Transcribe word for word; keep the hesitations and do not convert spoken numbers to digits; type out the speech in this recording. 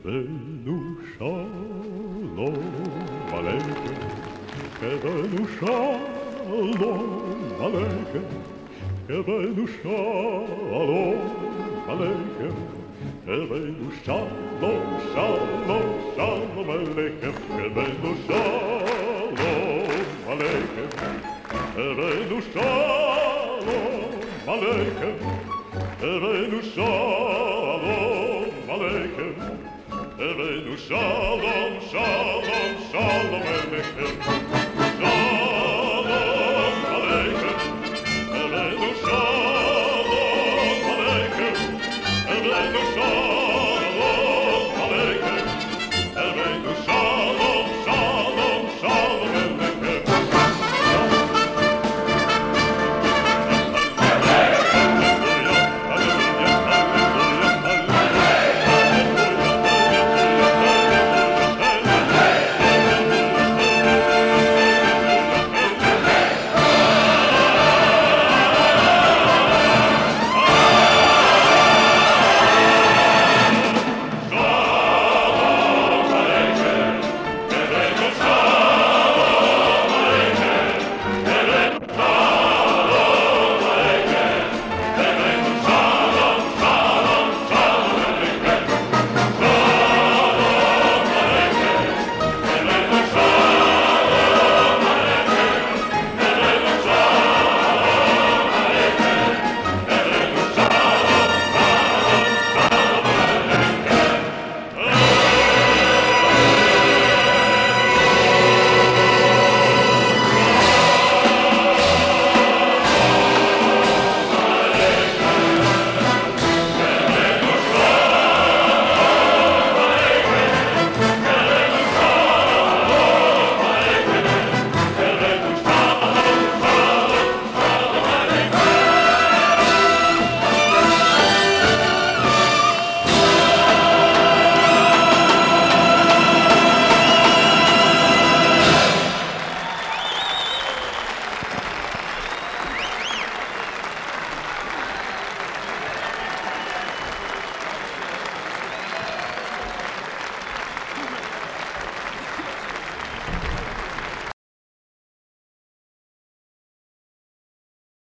Kebenu shalom aleichem, Kebenu shalom aleichem, Kebenu shalom aleichem, Kebenu shalom, shalom, shalom aleichem, Kebenu shalom aleichem, Kebenu shalom aleichem, Kebenu shalom aleichem, Kebenu shalom, shalom, shalom aleichem.